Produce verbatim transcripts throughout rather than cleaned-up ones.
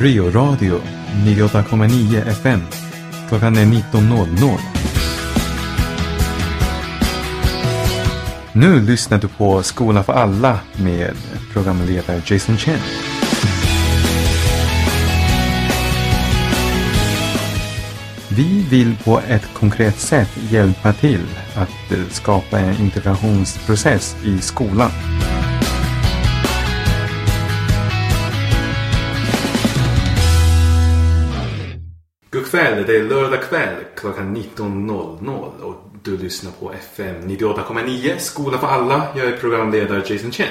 Rio Radio nittioåtta komma nio F M. Klockan är nitton noll noll. Nu lyssnar du på Skola för alla med programledare Jason Chen. Vi vill på ett konkret sätt hjälpa till att skapa en integrationsprocess i skolan. God kväll, det är lördag kväll klockan nitton noll noll och du lyssnar på F M nittioåtta komma nio, Skola för alla. Jag är programledare Jason Chen.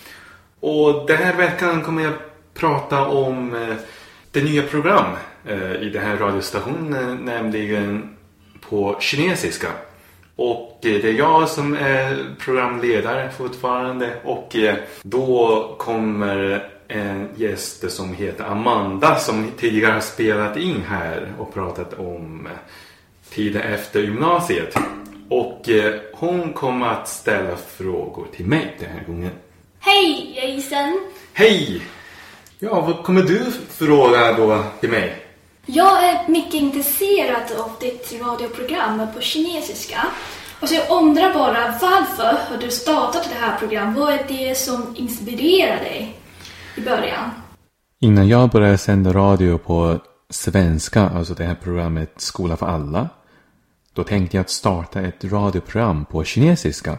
Och den här veckan kommer jag prata om eh, det nya program eh, i den här radiostationen, nämligen på kinesiska. Och eh, det är jag som är programledare fortfarande och eh, då kommer en gäst som heter Amanda som tidigare har spelat in här och pratat om tiden efter gymnasiet. Och eh, hon kommer att ställa frågor till mig den här gången. Hej Jason! Hej! Ja, vad kommer du fråga då till mig? Jag är mycket intresserad av ditt radioprogram på kinesiska. Och så jag undrar bara, varför har du startat det här programmet? Vad är det som inspirerar dig i början? Innan jag började sända radio på svenska, alltså det här programmet Skola för alla, då tänkte jag att starta ett radioprogram på kinesiska.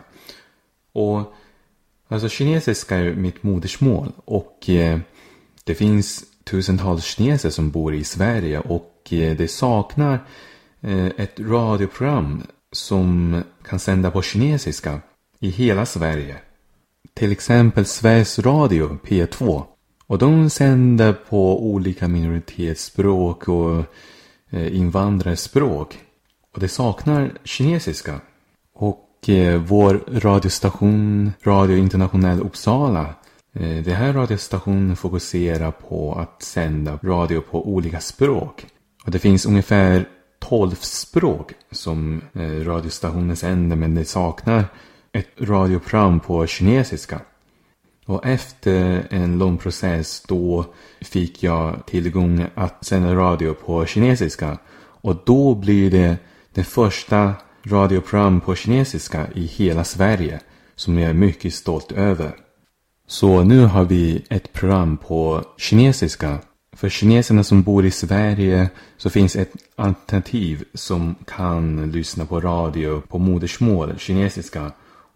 Och alltså kinesiska är mitt modersmål och eh, det finns tusentals kineser som bor i Sverige och eh, det saknar eh, ett radioprogram som kan sända på kinesiska i hela Sverige. Till exempel Sveriges Radio P två. Och de sänder på olika minoritetsspråk och eh, invandrarspråk. Och det saknar kinesiska. Och eh, vår radiostation, Radio Internationell Uppsala, eh, det här radiostationen fokuserar på att sända radio på olika språk. Och det finns ungefär tolv språk som eh, radiostationen sänder, men det saknar ett radioprogram på kinesiska. Och efter en lång process då fick jag tillgång att sända radio på kinesiska. Och då blir det det första radioprogram på kinesiska i hela Sverige som jag är mycket stolt över. Så nu har vi ett program på kinesiska. För kineserna som bor i Sverige så finns ett alternativ som kan lyssna på radio på modersmål, kinesiska.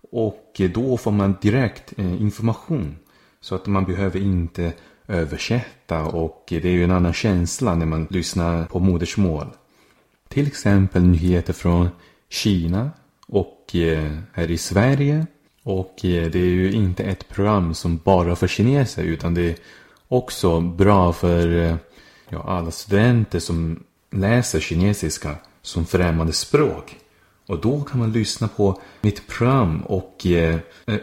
Och då får man direkt eh, information så att man behöver inte översätta och det är ju en annan känsla när man lyssnar på modersmål. Till exempel nyheter från Kina och eh, här i Sverige. Och eh, det är ju inte ett program som bara för kineser utan det är också bra för eh, ja, alla studenter som läser kinesiska som främmande språk. Och då kan man lyssna på mitt program och eh,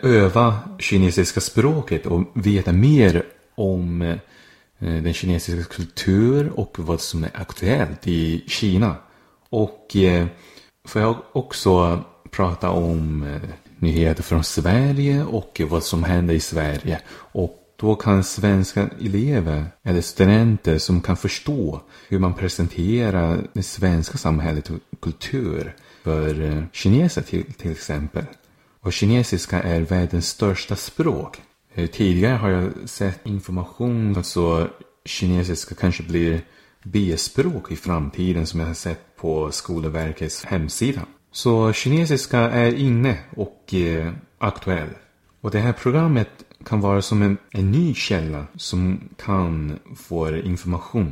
öva kinesiska språket och veta mer om eh, den kinesiska kultur och vad som är aktuellt i Kina. Och eh, får jag också prata om eh, nyheter från Sverige och vad som händer i Sverige. Och då kan svenska elever eller studenter som kan förstå hur man presenterar det svenska samhället och kultur för kineser till, till exempel. Och kinesiska är världens största språk. Tidigare har jag sett information, alltså kinesiska kanske blir B-språk i framtiden som jag har sett på Skolverkets hemsida. Så kinesiska är inne och eh, aktuell. Och det här programmet kan vara som en, en ny källa som kan få information.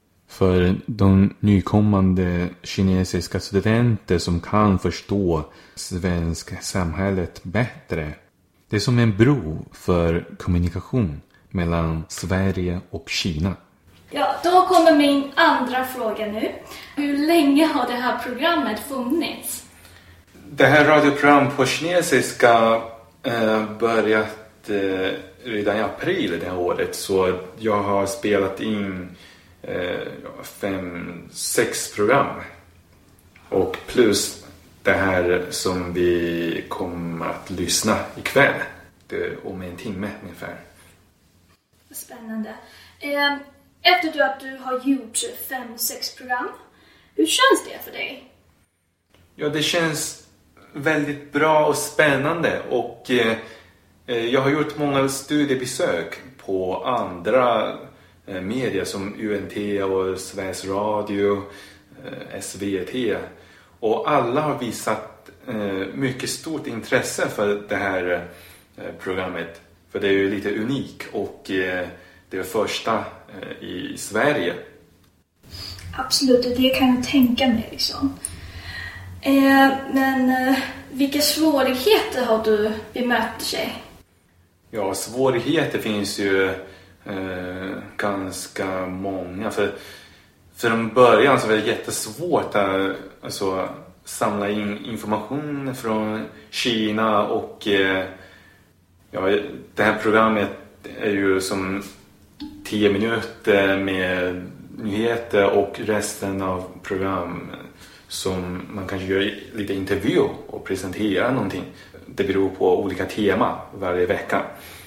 För de nykommande kinesiska studenter som kan förstå svenska samhället bättre. Det är som en bro för kommunikation mellan Sverige och Kina. Ja, då kommer min andra fråga nu. Hur länge har det här programmet funnits? Det här radioprogrammet på kinesiska eh, börjat eh, redan i april det här året. Så jag har spelat in eh, fem, sex program. Och plus det här som vi kommer att lyssna ikväll. Det är om en timme ungefär. Spännande. Eh, Efter att du har gjort fem, sex program, hur känns det för dig? Ja, det känns väldigt bra och spännande. Och eh, jag har gjort många studiebesök på andra eh, medier som U N T och Sveriges Radio, eh, S V T. Och alla har visat eh, mycket stort intresse för det här eh, programmet. För det är ju lite unikt och eh, det är första eh, i Sverige. Absolut, det kan jag tänka mig liksom. Eh, men eh, vilka svårigheter har du bemött sig? Ja, svårigheter finns ju eh, ganska många. För från början så var det jättesvårt att alltså, samla in information från Kina. Och eh, ja, det här programmet är ju som tio minuter med nyheter och resten av program som man kanske gör lite intervju och presenterar någonting. Det beror på olika tema varje vecka.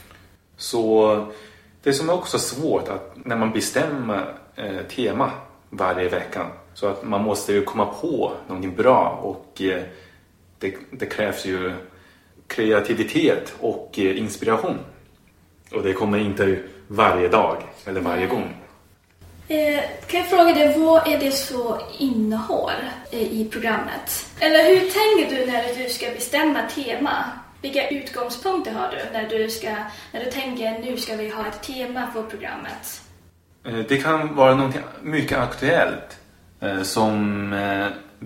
Så det som är också svårt att när man bestämmer eh, tema varje vecka, så att man måste ju komma på någonting bra och eh, det, det krävs ju kreativitet och eh, inspiration. Och det kommer inte varje dag eller varje gång. Eh, kan jag fråga dig, vad är det för innehåll eh, i programmet? Eller hur tänker du när du ska bestämma tema? Vilka utgångspunkter har du när du, ska, när du tänker nu ska vi ha ett tema för programmet? Eh, det kan vara något mycket aktuellt. Eh, som eh,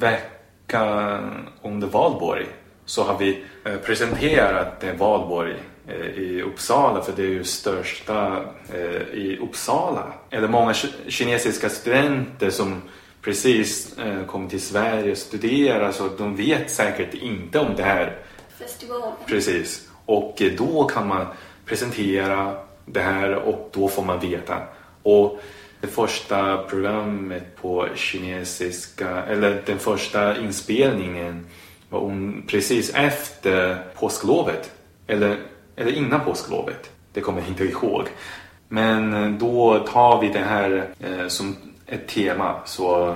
veckan under Valborg så har vi eh, presenterat eh, Valborg i Uppsala, för det är ju största eh, i Uppsala. Eller många kinesiska studenter som precis eh, kom till Sverige och studerar, så de vet säkert inte om det här festivalen. Precis. Och eh, då kan man presentera det här och då får man veta. Och det första programmet på kinesiska, eller den första inspelningen var precis efter påsklovet. Eller Eller innan påsklovet. Det kommer jag inte ihåg. Men då tar vi det här eh, som ett tema. Så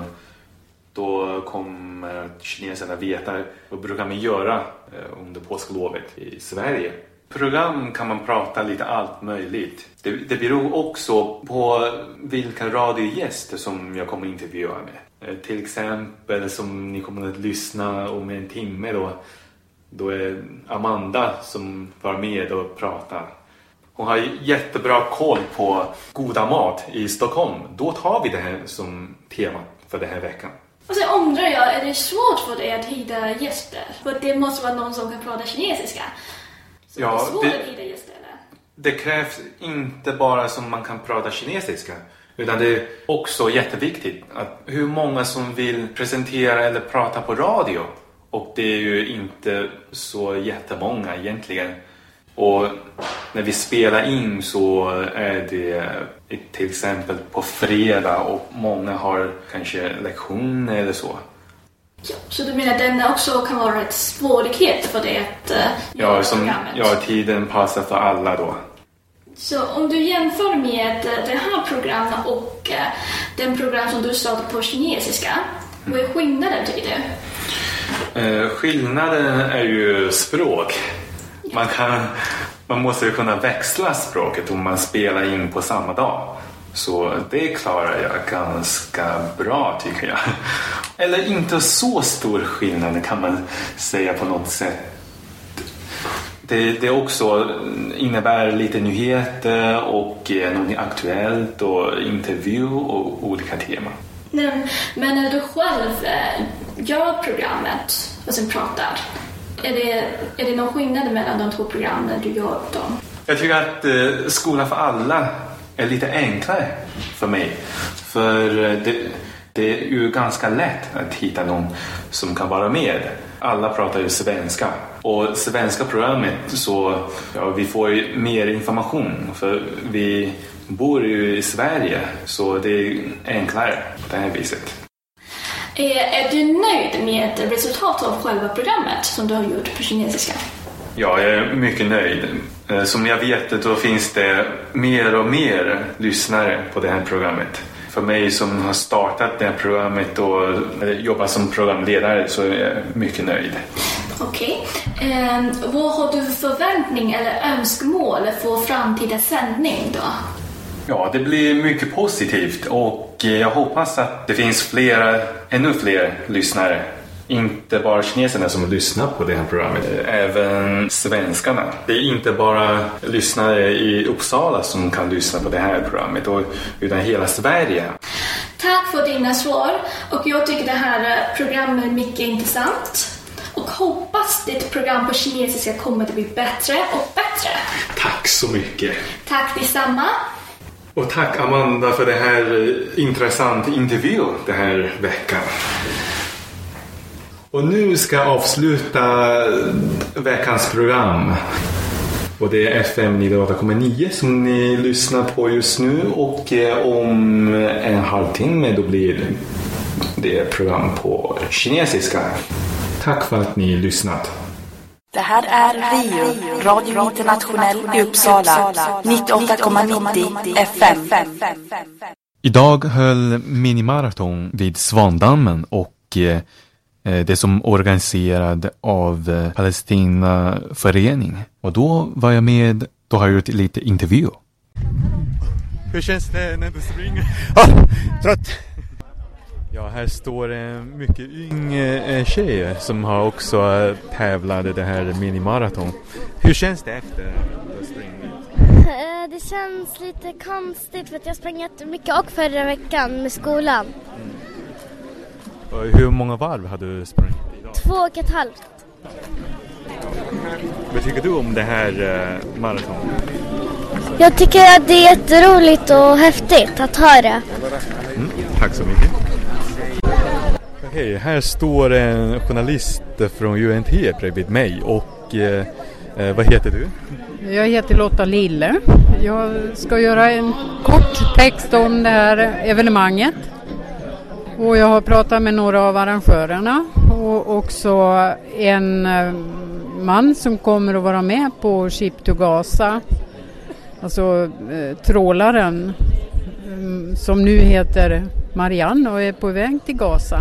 då kommer kineserna veta vad brukar man göra eh, under påsklovet i Sverige. Program kan man prata lite allt möjligt. Det, det beror också på vilka radiogäster som jag kommer intervjua med. Eh, till exempel som ni kommer att lyssna om en timme då. Då är Amanda som var med och pratar. Hon har jättebra koll på goda mat i Stockholm. Då tar vi det här som tema för den här veckan. Och så undrar jag, är det svårt för dig att hitta gäster? För det måste vara någon som kan prata kinesiska. Så ja, det är svårt det, att hitta gäster, eller? Det krävs inte bara som man kan prata kinesiska. Utan det är också jätteviktigt att hur många som vill presentera eller prata på radio. Och det är ju inte så jättemånga egentligen. Och när vi spelar in så är det till exempel på fredag och många har kanske lektioner eller så. Ja, så du menar att den också kan vara ett svårighet för det att uh, ja, som, ja, tiden passar för alla då. Så om du jämför med det här programmet och uh, den program som du startade på kinesiska, vad är skillnaden tycker du? Eh, skillnaden är ju språk. Man, kan, man måste ju kunna växla språket om man spelar in på samma dag. Så det klarar jag ganska bra tycker jag. Eller inte så stor skillnad kan man säga på något sätt. Det, det också innebär lite nyheter och något aktuellt och intervju och olika teman. Men, men när du själv gör programmet och sen pratar, är det, är det någon skillnad mellan de två programmen du gör dem? Jag tycker att eh, Skola för alla är lite enklare för mig. För det, det är ju ganska lätt att hitta någon som kan vara med. Alla pratar ju svenska. Och svenska programmet så ja, vi får ju mer information. För vi bor ju i Sverige så det är enklare på det här viset. Är, är du nöjd med resultatet av själva programmet som du har gjort på kinesiska? Ja, jag är mycket nöjd. Som jag vet då finns det mer och mer lyssnare på det här programmet. För mig som har startat det här programmet och jobbar som programledare så är jag mycket nöjd. Okej. Okay. Eh, vad har du för förväntning eller önskemål för framtida sändning då? Ja, det blir mycket positivt och jag hoppas att det finns flera, ännu fler lyssnare. Inte bara kineserna som lyssnar på det här programmet, även svenskarna. Det är inte bara lyssnare i Uppsala som kan lyssna på det här programmet, utan hela Sverige. Tack för dina svar och jag tycker det här programmet är mycket intressant. Och hoppas ditt program på kinesiska kommer att bli bättre och bättre. Tack så mycket. Tack detsamma. Och tack Amanda för det här intressanta intervju den här veckan. Och nu ska jag avsluta veckans program. Och det är F M nittionåtta komma nio som ni lyssnar på just nu. Och om en halvtimme då blir det program på kinesiska. Tack för att ni lyssnat. Det här är Rio, Radio Internationell i Uppsala, nittioåtta komma nittio F M. Idag höll minimaraton vid Svandammen och eh, det som organiserad av eh, Palestina förening. Och då var jag med, då har jag gjort lite intervju. Hur känns det när du springer? Ja, trött. Ja, här står det mycket yngre tjejer som har också tävlat det här minimaraton. Hur känns det efter att du sprungit? Det känns lite konstigt för att jag sprang jättemycket och förra veckan med skolan. Mm. Och hur många varv har du sprungit idag? Två och ett halvt. Vad tycker du om det här uh, maraton? Jag tycker att det är jätteroligt och häftigt att höra. Mm, tack så mycket. Okej, här står en journalist från U N T bredvid mig och eh, vad heter du? Jag heter Lotta Lille. Jag ska göra en kort text om det här evenemanget. Och jag har pratat med några av arrangörerna och också en man som kommer att vara med på Ship to Gaza. Alltså eh, trålaren eh, som nu heter Marianne och är på väg till Gaza.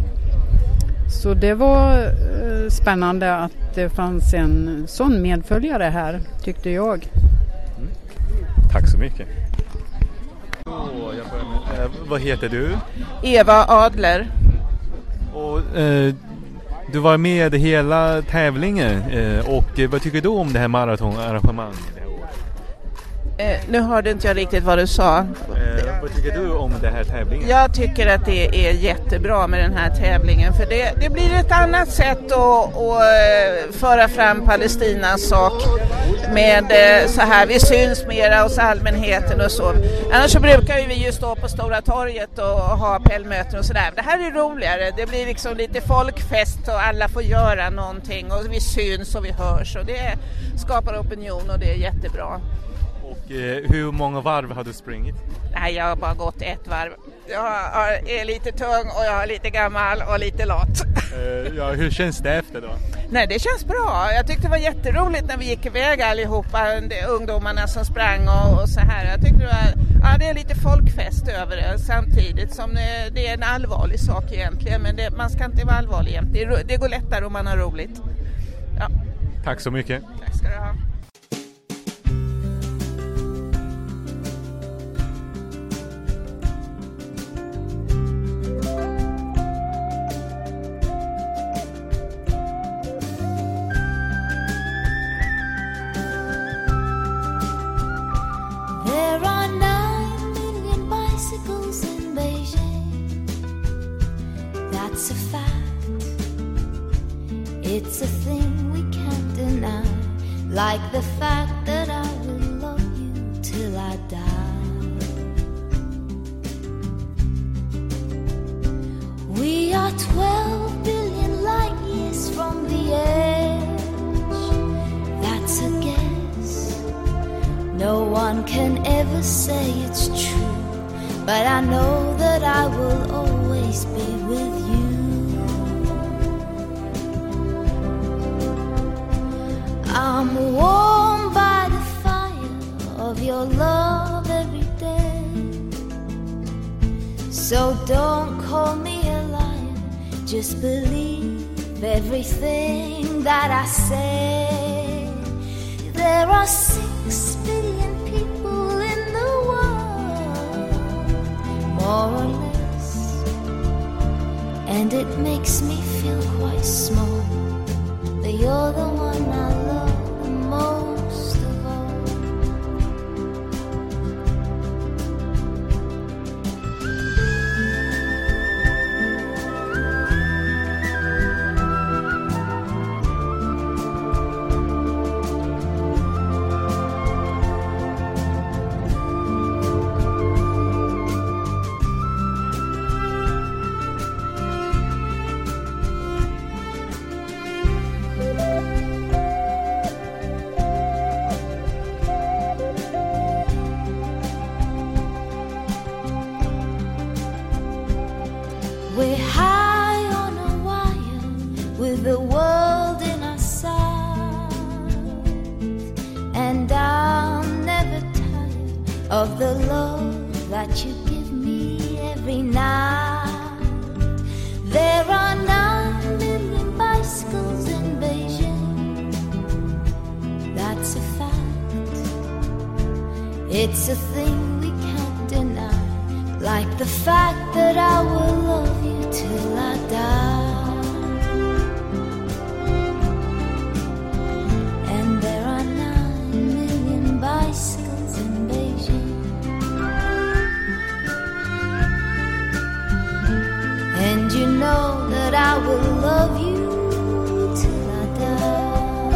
Så det var eh, spännande att det fanns en sån medföljare här, tyckte jag. Mm. Tack så mycket. Oh, jag börjar med, eh, vad heter du? Eva Adler. Och, eh, du var med hela tävlingen eh, och eh, vad tycker du om det här maratonarrangemanget? Eh, nu hörde inte jag riktigt vad du sa. Eh, vad tycker du om den här tävlingen? Jag tycker att det är jättebra med den här tävlingen. För det, det blir ett annat sätt att, att föra fram Palestinas sak. Med så här, vi syns mera hos allmänheten och så. Annars så brukar vi ju stå på Stora torget och ha appellmöten och sådär. Det här är roligare. Det blir liksom lite folkfest och alla får göra någonting. Och vi syns och vi hörs. Och det skapar opinion och det är jättebra. Och eh, hur många varv har du sprungit? Nej, jag har bara gått ett varv. Jag är lite tung och jag är lite gammal och lite lat. Eh, ja, hur känns det efter då? Nej, det känns bra. Jag tyckte det var jätteroligt när vi gick iväg allihopa, de ungdomarna som sprang och, och så här. Jag tyckte det var, ja, det är lite folkfest över det samtidigt som det, det är en allvarlig sak egentligen. Men det, man ska inte vara allvarlig egentligen. Det, det går lättare om man har roligt. Ja. Tack så mycket. Tack ska du ha. It's a fact, it's a thing we can't deny, like the fact that I will love you till I die. We are twelve billion light years from the edge, that's a guess. No one can ever say it's true, but I know that I will always be with you. I I'm warmed by the fire of your love every day. So don't call me a liar, just believe everything that I say. There are six billion people in the world, more or less, and it makes me feel quite small, but you're the one I love the most of all. We're high on a wire with the world in our sight, and I'll never tire of the love that you give me every night. There are nine million bicycles in Beijing, that's a fact. It's a thing we can't deny, like the fact that I will love you till I die. And there are nine million bicycles in Beijing, and you know that I will love you till I die.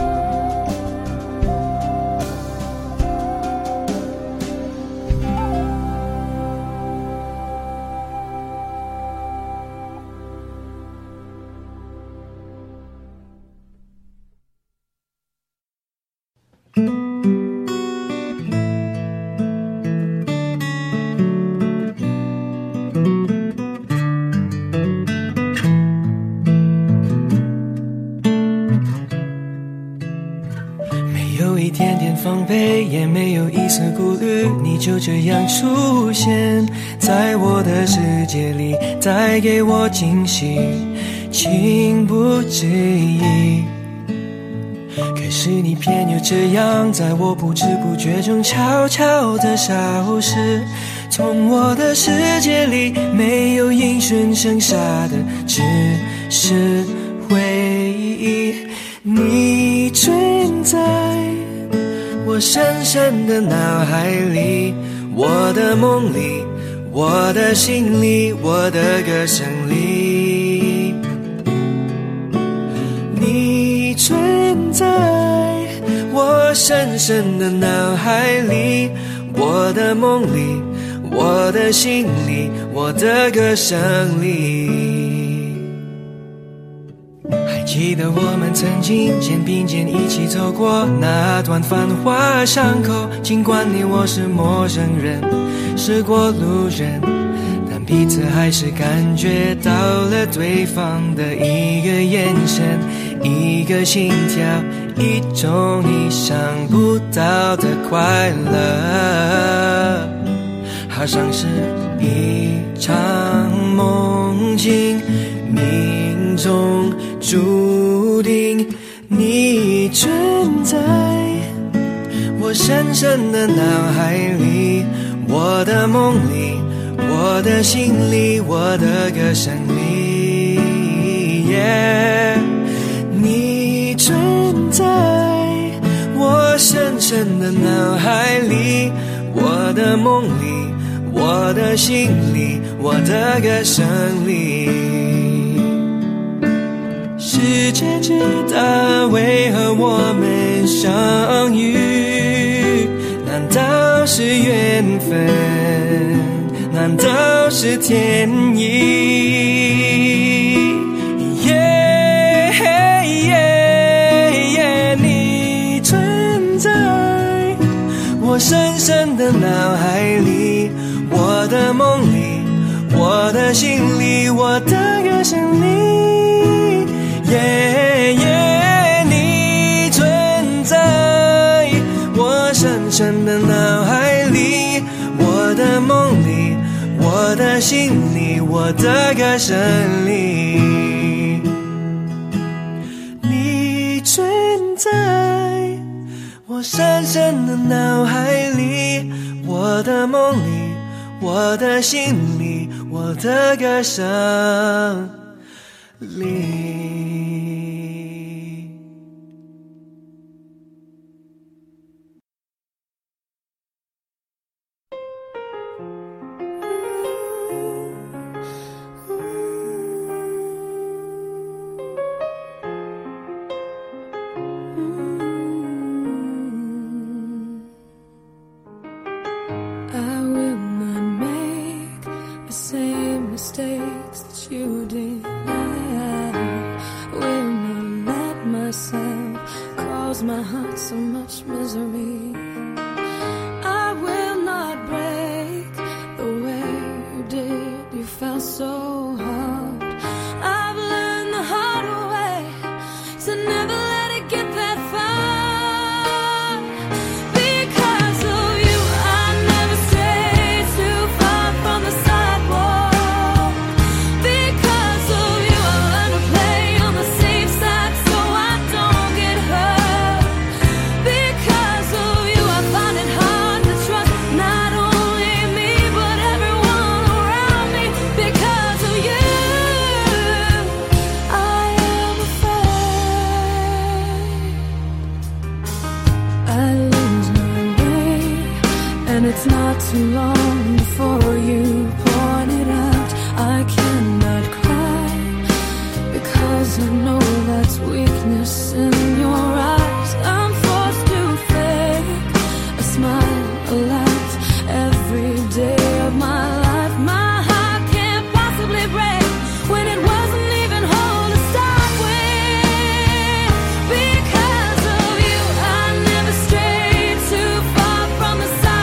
一点点防备，也没有一丝顾虑，你就这样出现在我的世界里，带给我惊喜，情不自已。可是你偏又这样，在我不知不觉中悄悄地消失，从我的世界里没有音讯，剩下的只是回忆。你存在我深深的脑海里，我的梦里，我的心里，我的歌声里。你存在我深深的脑海里，我的梦里，我的心里，我的歌声里。记得我们曾经肩并肩一起走过那段繁华巷口，尽管你我是陌生人，是过路人，但彼此还是感觉到了对方的一个眼神，一个心跳，一种意想不到的快乐，好像是一场梦境，命中注定。你存在我深深的脑海里，我的梦里，我的心里，我的歌声里、yeah、你存在我深深的脑海里，我的梦里，我的心里，我的歌声里。世界知道为何我们相遇，难道是缘分？难道是天意？耶耶耶，你存在我深深的脑海里，我的梦里，我的心里，我的歌声里。耶耶，你存在心里，我的歌声里，你存在我深深的脑海里，我的梦里，我的心里，我的歌声里。 Mistakes that you did, I will not let myself cause my heart so much misery. I will not break the way you did. You felt so hard. I've learned the hard way to never let it get that far. Because of you, I never stray too far from the sidewalk. It's not too long before you point it out. I cannot cry because I know that's weakness in your eyes. I'm forced to fake a smile, a laugh every day of my life. My heart can't possibly break when it wasn't even whole to start with. Because of you, I never strayed too far from the side.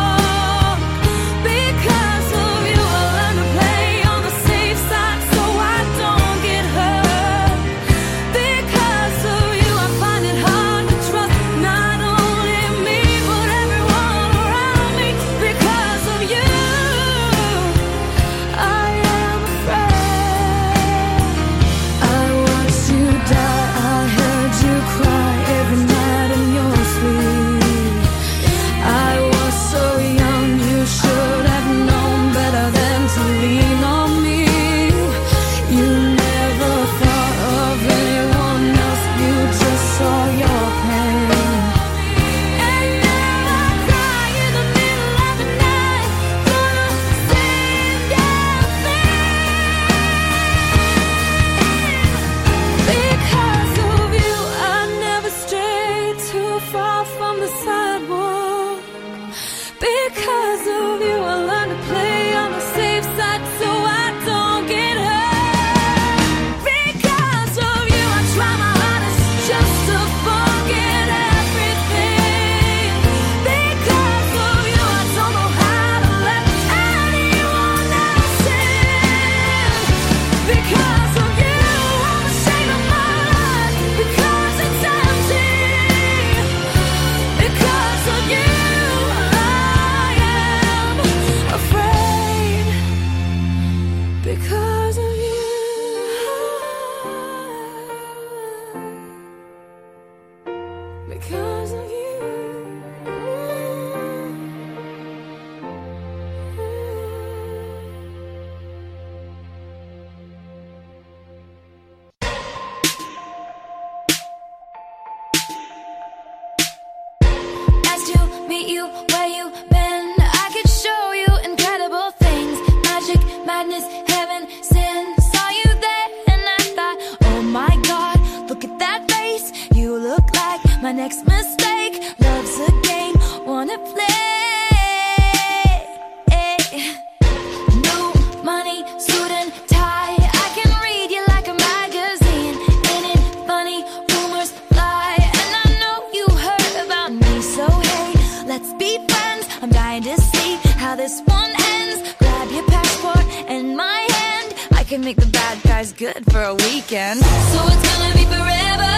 Make the bad guys good for a weekend. So it's gonna be forever,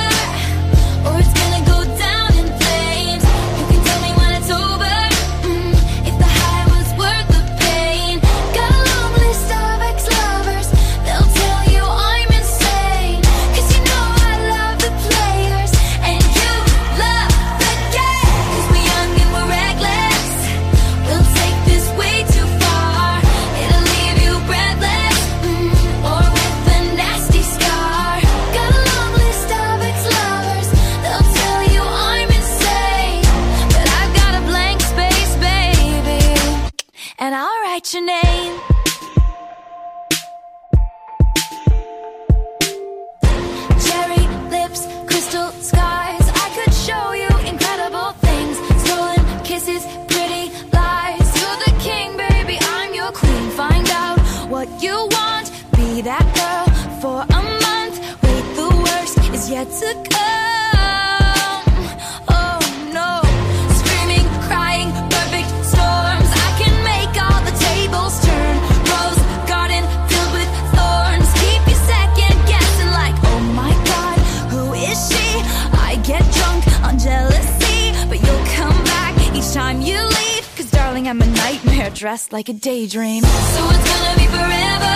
or it's gonna go down in flames. You can tell me when it's over, mm, if the high was worth the pain. Got a long list is yet to come. Oh no, screaming, crying, perfect storms. I can make all the tables turn. Rose garden filled with thorns. Keep you second guessing like, oh my God, who is she? I get drunk on jealousy, but you'll come back each time you leave. Cause darling, I'm a nightmare dressed like a daydream. So it's gonna be forever,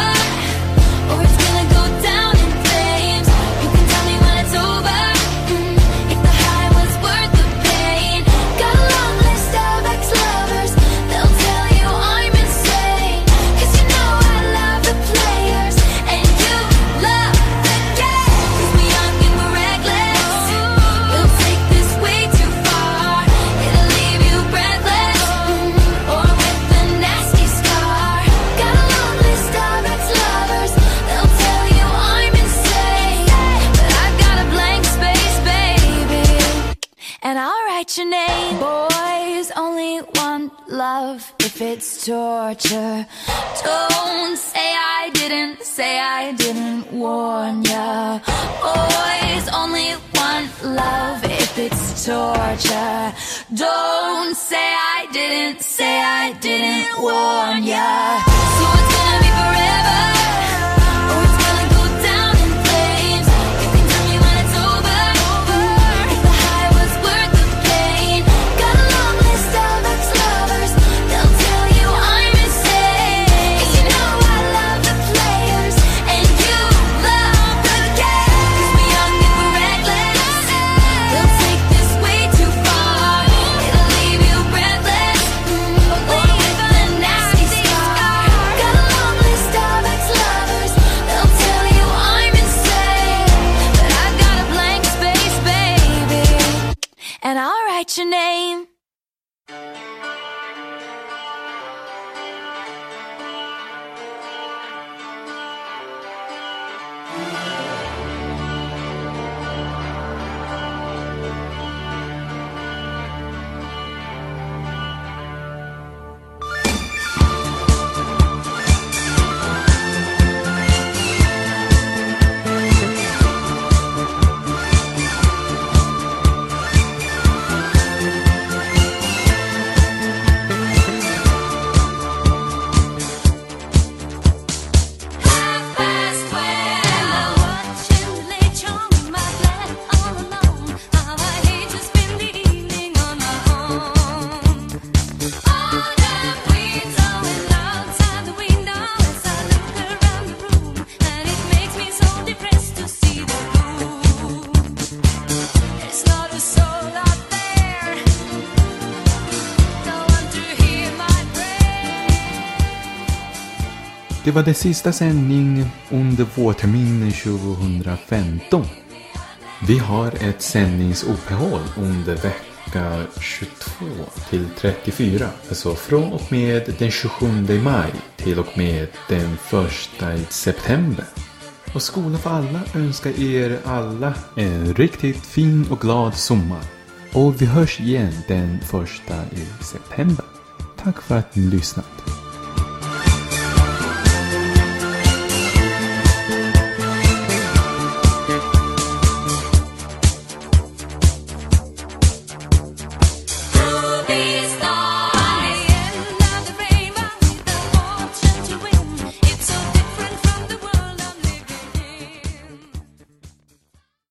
or it's gonna go down in flames. You can tell me when it's over, mm, if the high was worth the pain. Got a long list of ex-lovers, they'll tell you I'm insane. Cause you know I love the players, and you love the game. Cause we're young and we're reckless, we'll take this way too far. It'll leave you breathless, mm, or with a nasty scar. Got a long list of ex-lovers, they'll tell you I'm insane. But I've got a blank space, baby, and I'll write your name. Boys only want love if it's torture. Don't say I didn't, say I didn't warn ya. Boys only want love if it's torture. Don't say I didn't, say I didn't warn ya. So it's gonna be forever, or it's gonna go down in flames. You can tell me when it's over, if the high was worth the pain. Got a long list of ex-lovers, they'll tell you I'm insane. Cause you know I love the players, and you love the game. Cause we're young and we're reckless, we'll take this way too far. It'll leave you breathless, mm, or with a nasty scar. Got a long list of ex-lovers, they'll tell you I'm insane. But I've got a blank space, baby, and I'll write your name. Det var det sista sändning under vårterminen tjugohundrafemton. Vi har ett sändningsuppehåll under vecka tjugotvå till trettiofyra. Alltså från och med den tjugosjunde maj till och med den första i september. Och Skola för alla önskar er alla en riktigt fin och glad sommar. Och vi hörs igen den första i september. Tack för att ni lyssnat.